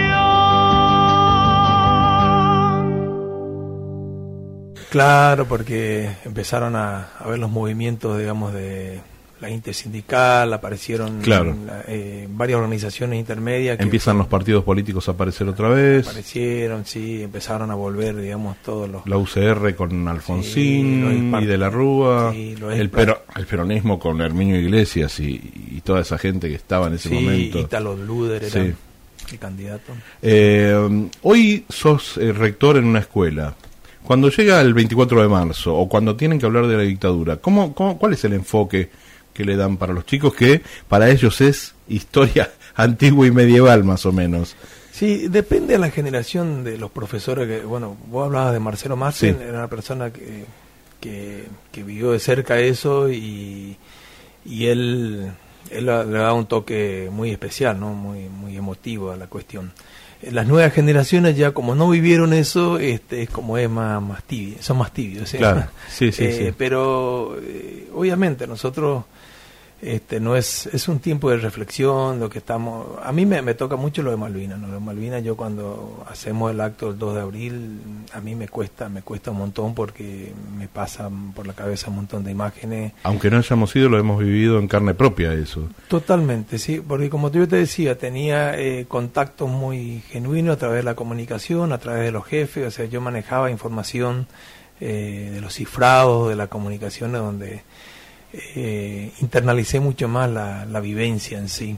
S3: Claro, porque empezaron a, a ver los movimientos, digamos, de la intersindical, aparecieron
S2: claro.
S3: eh, varias organizaciones intermedias. Que
S2: Empiezan los partidos políticos a aparecer otra vez.
S3: Aparecieron, sí, empezaron a volver, digamos, todos los...
S2: La U C R con Alfonsín
S3: sí,
S2: y de la Rúa,
S3: sí,
S2: el, pero, el peronismo con Herminio Iglesias y, y toda esa gente que estaba en ese
S3: sí,
S2: momento.
S3: Ítalo Luder era
S2: sí.
S3: el candidato.
S2: Eh, hoy sos eh, rector en una escuela. Cuando llega el veinticuatro de marzo o cuando tienen que hablar de la dictadura, ¿cómo, cómo, ¿cuál es el enfoque que le dan para los chicos, que para ellos es historia antigua y medieval más o menos?
S3: Sí, depende de la generación de los profesores. Que, bueno, vos hablabas de Marcelo Marcen,
S2: sí.
S3: Era una persona que, que, que vivió de cerca eso y, y él, él le da un toque muy especial, ¿no? Muy, muy emotivo a la cuestión. Las nuevas generaciones ya como no vivieron eso, este es como es más, más tibio, son más tibios, ¿sí?
S2: Claro, sí, sí,
S3: eh,
S2: sí.
S3: Pero eh, obviamente nosotros este no es es un tiempo de reflexión, lo que estamos. A mí me, me toca mucho lo de Malvinas, ¿no? Lo de Malvinas, yo cuando hacemos el acto del dos de abril, a mí me cuesta, me cuesta un montón porque me pasan por la cabeza un montón de imágenes.
S2: Aunque no hayamos ido, lo hemos vivido en carne propia eso.
S3: Totalmente, sí, porque como yo te decía, tenía eh, contactos muy genuinos a través de la comunicación, a través de los jefes, o sea, yo manejaba información eh, de los cifrados, de la comunicación, donde eh, internalicé mucho más la, la vivencia en sí.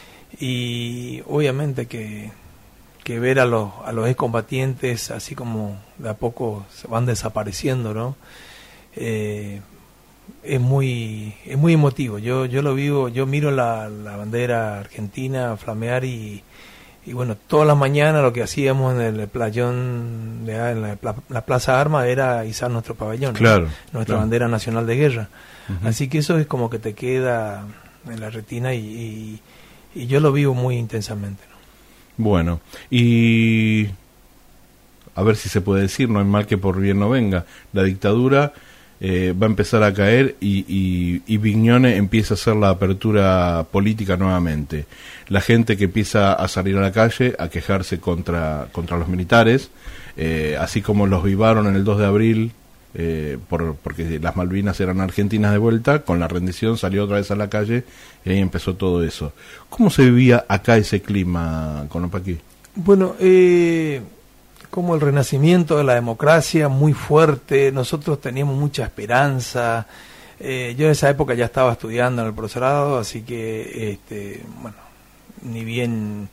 S3: Y obviamente que, que ver a los, a los excombatientes así como de a poco se van desapareciendo, ¿no? Eh, es muy es muy emotivo. Yo yo lo vivo, yo miro la, la bandera argentina flamear y, y bueno, todas las mañanas lo que hacíamos en el playón, de, en la, la Plaza Armas, era izar nuestro pabellón,
S2: claro,
S3: ¿no? Nuestra
S2: claro.
S3: bandera nacional de guerra.
S2: Uh-huh.
S3: Así que eso es como que te queda en la retina y, y, y yo lo vivo muy intensamente, ¿no?
S2: Bueno, y a ver si se puede decir, no hay mal que por bien no venga. La dictadura eh, va a empezar a caer y, y, y Vignone empieza a hacer la apertura política nuevamente. La gente que empieza a salir a la calle a quejarse contra, contra los militares, eh, así como los vivaron en el dos de abril, eh, por, porque las Malvinas eran argentinas de vuelta, con la rendición salió otra vez a la calle y ahí empezó todo eso. ¿Cómo se vivía acá ese clima, Conopaquí?
S3: Bueno, eh, como el renacimiento de la democracia muy fuerte, nosotros teníamos mucha esperanza. Eh, yo en esa época ya estaba estudiando en el profesorado, así que, este, bueno, ni bien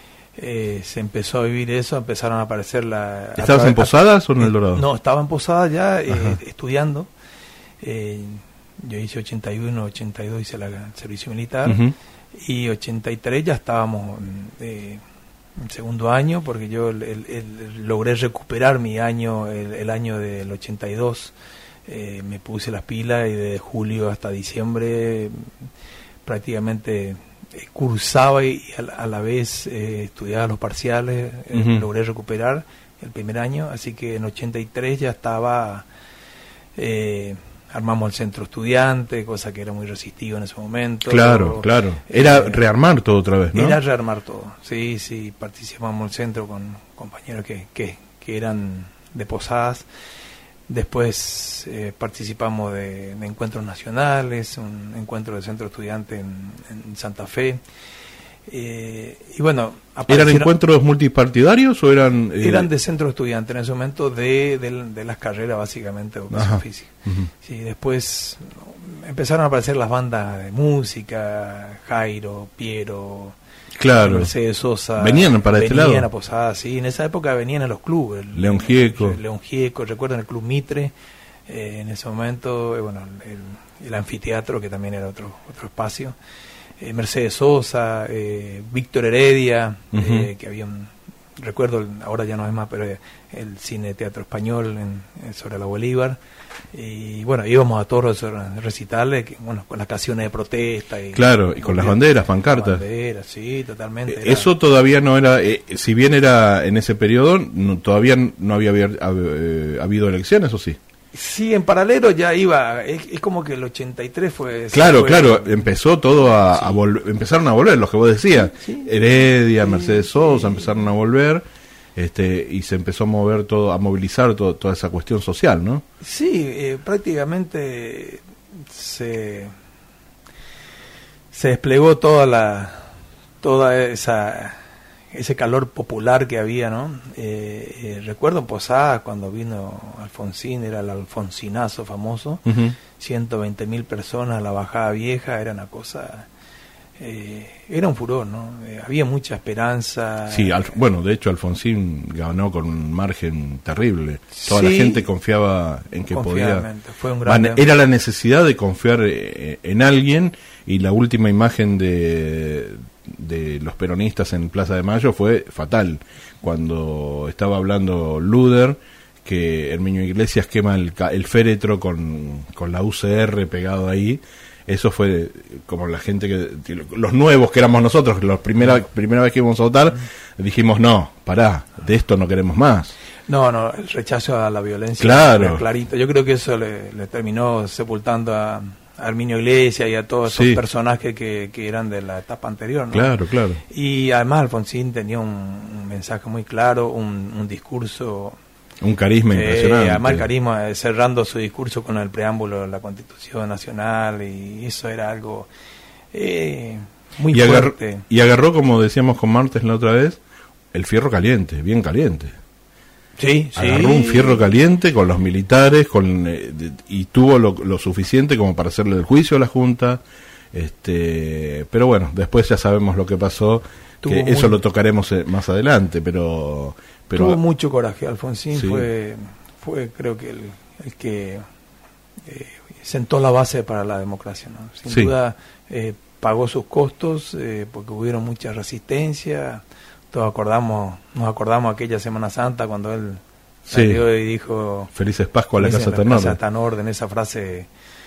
S3: eh, se empezó a vivir eso, empezaron a aparecer la...
S2: ¿Estabas en Posadas o en El Dorado?
S3: No, estaba en Posadas ya eh, estudiando. Eh, yo hice ochenta y uno, ochenta y dos, hice la, el servicio militar, uh-huh. Y ochenta y tres ya estábamos eh, en segundo año, porque yo el, el, el, logré recuperar mi año, el, el año del ochenta y dos, eh, me puse las pilas y de julio hasta diciembre prácticamente eh, cursaba y a la, a la vez eh, estudiaba los parciales, eh, uh-huh. Logré recuperar el primer año, así que en ochenta y tres ya estaba... Eh, armamos el centro estudiante, cosa que era muy resistido en ese momento.
S2: Claro, claro. Era eh, rearmar todo otra vez, ¿no?
S3: Era rearmar todo, sí, sí. Participamos en el centro con compañeros que, que, que eran de Posadas. Después eh, participamos de, de encuentros nacionales, un encuentro de centro estudiante en, en Santa Fe. Eh, y bueno,
S2: ¿eran encuentros multipartidarios o eran...? Eh...
S3: Eran de centro estudiante en ese momento, de, de, de las carreras básicamente de educación física. Uh-huh. Sí, después empezaron a aparecer las bandas de música, Jairo, Piero,
S2: claro.
S3: Mercedes Sosa.
S2: ¿Venían para este lado?
S3: Venían a Posadas, sí. En esa época venían a los clubes. El,
S2: León Gieco.
S3: El, León Gieco, recuerdan el Club Mitre, eh, en ese momento, eh, bueno, el, el anfiteatro, que también era otro, otro espacio. Eh, Mercedes Sosa, eh, Víctor Heredia, uh-huh. eh, que había un, recuerdo, ahora ya no es más, pero el cine teatro español en, en sobre la Bolívar, y bueno, íbamos a todos los recitales, que, bueno, con las canciones de protesta. Y,
S2: claro, y con las banderas, pancartas.
S3: Banderas, sí, totalmente.
S2: Eh, eso todavía no era, eh, si bien era en ese periodo, no, todavía no había haber, eh, habido elecciones, ¿o sí?
S3: Sí, en paralelo ya iba, es, es como que el ochenta y tres fue...
S2: Claro,
S3: fue,
S2: claro, empezó todo a, sí. a volver, empezaron a volver, los que vos decías,
S3: sí, sí,
S2: Heredia,
S3: sí,
S2: Mercedes Sosa,
S3: sí,
S2: empezaron a volver, este, y se empezó a mover todo, a movilizar todo, toda esa cuestión social, ¿no?
S3: Sí, eh, prácticamente se, se desplegó toda la, toda esa... ese calor popular que había, ¿no? Eh, eh, recuerdo en Posadas cuando vino Alfonsín, era el alfonsinazo famoso, uh-huh. ciento veinte mil personas a la bajada vieja, era una cosa, eh, era un furor, ¿no? Eh, había mucha esperanza.
S2: Sí, al, bueno, de hecho Alfonsín ganó con un margen terrible, toda
S3: sí,
S2: la gente confiaba en que podía.
S3: Fue un gran...
S2: Era la necesidad de confiar eh, en alguien, y la última imagen de... de los peronistas en Plaza de Mayo fue fatal, cuando estaba hablando Luder, que Herminio Iglesias quema el, el féretro con, con la U C R pegado ahí. Eso fue como la gente que, los nuevos que éramos nosotros, la primera, primera vez que íbamos a votar, dijimos no, pará, de esto no queremos más.
S3: No, no, el rechazo a la violencia,
S2: claro,
S3: clarito. Yo creo que eso le, le terminó sepultando a Herminio Iglesias y a todos esos
S2: sí.
S3: personajes que, que eran de la etapa anterior, ¿no?
S2: Claro, claro.
S3: Y además Alfonsín tenía un, un mensaje muy claro, un, un discurso...
S2: Un carisma
S3: eh,
S2: impresionante.
S3: Además el carisma, eh, cerrando su discurso con el preámbulo de la Constitución Nacional, y eso era algo eh, muy
S2: y
S3: fuerte.
S2: Agarró, y agarró, como decíamos con Martes la otra vez, el fierro caliente, bien caliente.
S3: Sí,
S2: agarró
S3: sí.
S2: un fierro caliente con los militares, con eh, de, y tuvo lo, lo suficiente como para hacerle el juicio a la Junta. Este, pero bueno, después ya sabemos lo que pasó, que eso muy... lo tocaremos más adelante, pero, pero
S3: tuvo mucho coraje. Alfonsín
S2: sí.
S3: fue, fue creo que el, el que eh, sentó la base para la democracia, ¿no? Sin
S2: sí.
S3: duda eh, pagó sus costos, eh, porque hubieron mucha resistencia. Todos acordamos, nos acordamos aquella Semana Santa cuando él salió
S2: sí.
S3: y dijo
S2: Felices Pascua a la Casa
S3: tan orden.
S2: tan
S3: orden, esa frase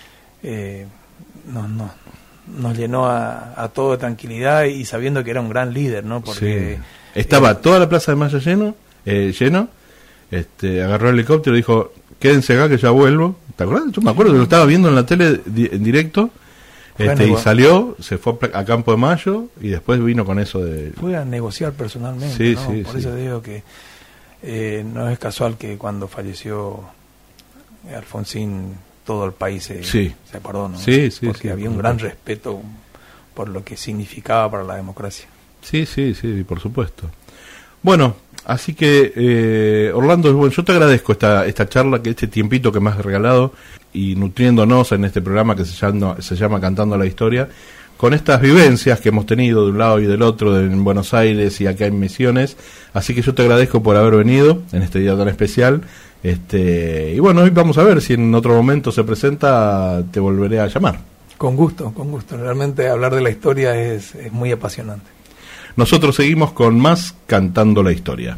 S3: eh, nos, nos, nos llenó a, a todo de tranquilidad, y sabiendo que era un gran líder, ¿no? Porque
S2: sí. estaba
S3: eh,
S2: toda la Plaza de Mayo lleno, eh, lleno, este, agarró el helicóptero y dijo, quédense acá que ya vuelvo. ¿Te acuerdas? Yo me acuerdo que lo estaba viendo en la tele di- en directo. Este, y salió, se fue a Campo de Mayo y después vino con eso de...
S3: Fue a negociar personalmente,
S2: sí,
S3: ¿no?
S2: sí,
S3: Por
S2: sí.
S3: eso digo que eh, no es casual que cuando falleció Alfonsín todo el país se,
S2: sí.
S3: se acordó, ¿no?
S2: Sí, sí,
S3: porque
S2: sí,
S3: había
S2: por
S3: un gran
S2: supuesto.
S3: respeto por lo que significaba para la democracia.
S2: Sí, sí, sí, por supuesto. Bueno, así que eh, Orlando, bueno, yo te agradezco esta esta charla, que este tiempito que me has regalado y nutriéndonos en este programa que se llama, se llama Cantando la Historia, con estas vivencias que hemos tenido de un lado y del otro, de, en Buenos Aires y acá en Misiones. Así que yo te agradezco por haber venido en este día tan especial. Este, y bueno, hoy vamos a ver si en otro momento se presenta, te volveré a llamar.
S3: Con gusto, con gusto. Realmente hablar de la historia es, es muy apasionante.
S2: Nosotros seguimos con más Cantando la Historia.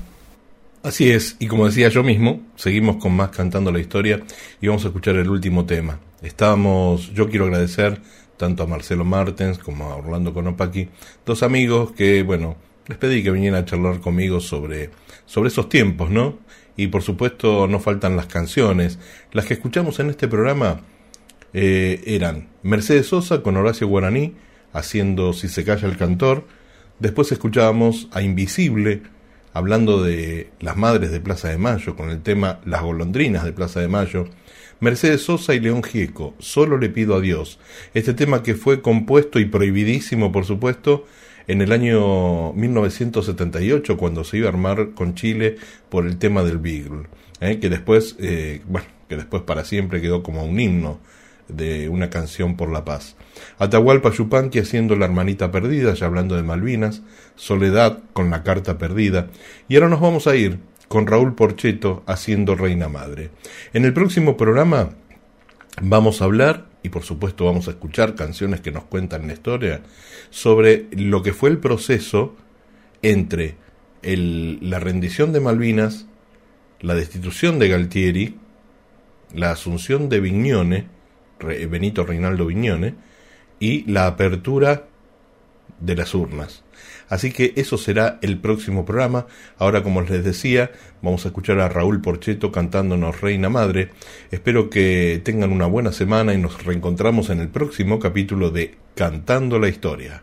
S2: Así es, y como decía yo mismo, seguimos con más Cantando la Historia y vamos a escuchar el último tema. Estábamos, yo quiero agradecer tanto a Marcelo Martens como a Orlando Konopaki, dos amigos que, bueno, les pedí que vinieran a charlar conmigo sobre, sobre esos tiempos, ¿no? Y por supuesto no faltan las canciones. Las que escuchamos en este programa eh, eran Mercedes Sosa con Horacio Guaraní haciendo Si se calla el cantor. Después escuchábamos a Invisible hablando de las madres de Plaza de Mayo con el tema Las golondrinas de Plaza de Mayo. Mercedes Sosa y León Gieco, Solo le pido a Dios. Este tema que fue compuesto y prohibidísimo, por supuesto, en el año mil novecientos setenta y ocho, cuando se iba a armar con Chile por el tema del Beagle, ¿eh? que después, eh, bueno, que después para siempre quedó como un himno de una canción por la paz. Atahualpa Yupanqui haciendo La hermanita perdida, ya hablando de Malvinas, Soledad con La carta perdida, y ahora nos vamos a ir con Raúl Porcheto haciendo Reina Madre. En el próximo programa vamos a hablar, y por supuesto vamos a escuchar canciones que nos cuentan la historia, sobre lo que fue el proceso entre el, la rendición de Malvinas, la destitución de Galtieri, la asunción de Vignone, Benito Reinaldo Vignone, y la apertura de las urnas. Así que eso será el próximo programa. Ahora, como les decía, vamos a escuchar a Raúl Porcheto cantándonos Reina Madre. Espero que tengan una buena semana y nos reencontramos en el próximo capítulo de Cantando la Historia.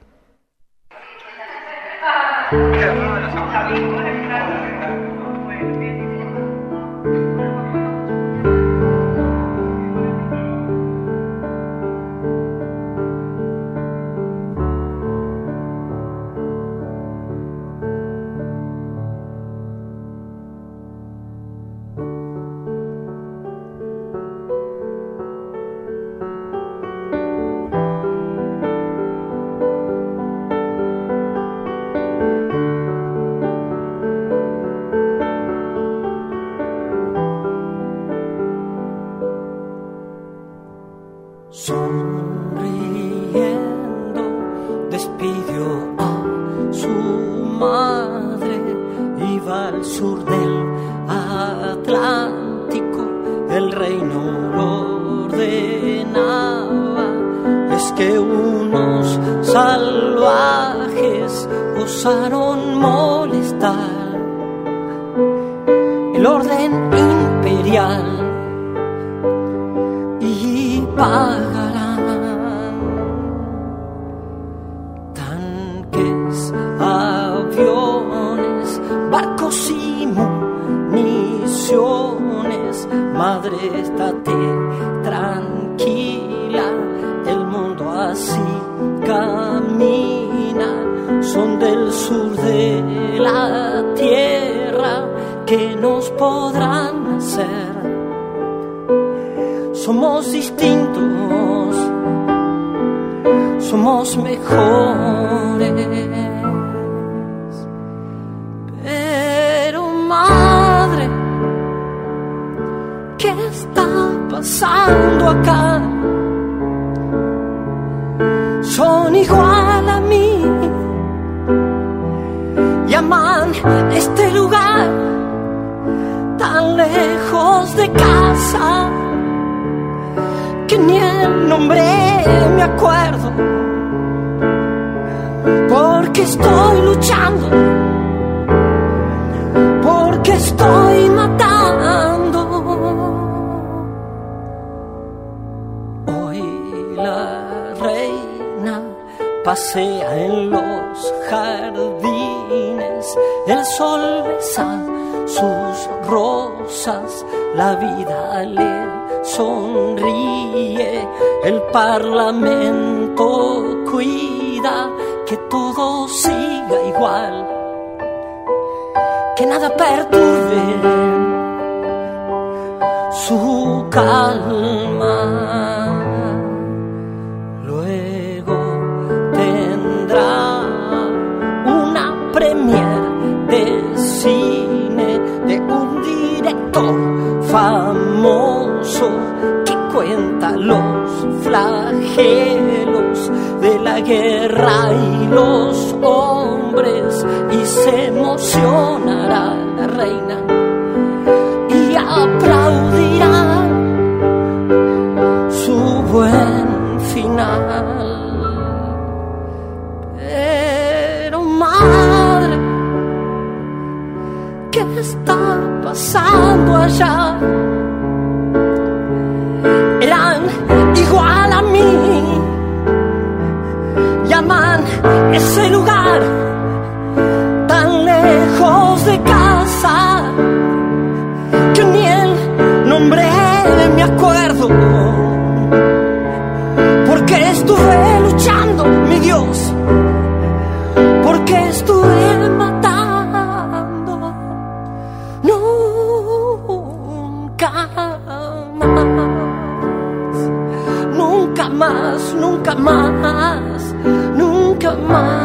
S15: Osaron molestar el orden imperial y pagarán tanques, aviones, barcos y municiones. Madre, estate tranquila, el mundo así camina. Son del sur de la tierra que nos podrán hacer. Somos distintos, somos mejores. Pero madre, ¿qué está pasando acá? Son igual a mí. Llaman este lugar tan lejos de casa que ni el nombre me acuerdo, porque estoy luchando, porque estoy matando. pasea en los jardines, el sol besa sus rosas, la vida le sonríe, el parlamento cuida que todo siga igual, que nada perturbe su calma. Luego tendrá una premier de cine de un director famoso que cuenta los flagelos de la guerra y los hombres, y se emocionará la reina y aplaudirá su buen final. Pero madre, ¿qué está pasando allá? Eran igual a mí, llaman ese lugar tan lejos de casa que ni el nombre me acuerdo, porque estuve luchando, mi Dios, porque estuve matando, nunca más, nunca más, nunca más, nunca más.